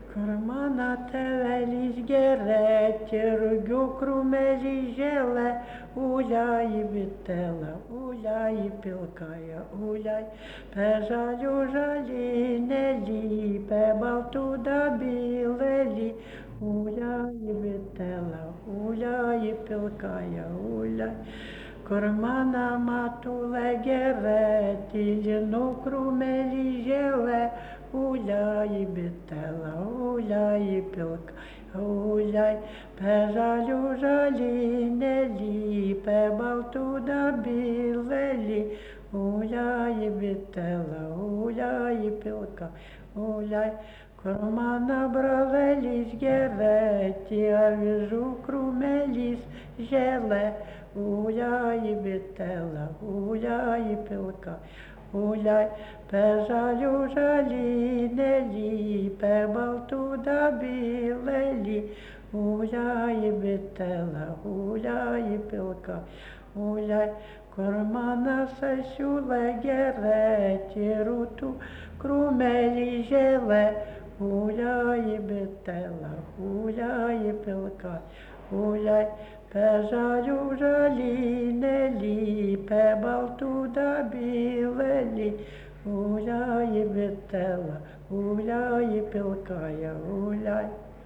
Кармана телеліс гереті, ругю крумелі желе, уляй вітела, уляй пілкая, уляй, пежалю жалі, не ліпе, балтуда білелі, уляй вітела, уляй пілкая, уляй. Кармана матуле гереті, ліну крумелі желе, уляй бітела, уляй пілка, уляй, пежалю жалі, не ліпе, балтуда білелі, уляй бітела, уляй пілка, уляй, кармана бравеліс гереті, а віжу крумеліс желе, уляй бітела, уляй пілка, уляй, пежалю жалі, не ліпе, балтуда білелі, уляй бітела, уляй пілка, уляй, кармана сесюле гереті, руту крумелі желе, уляй бітела, уляй пілка, уляй, пежалю жалі, не ліпе, балтуда білелі, уляй бітела, уляй пілкая, уляй.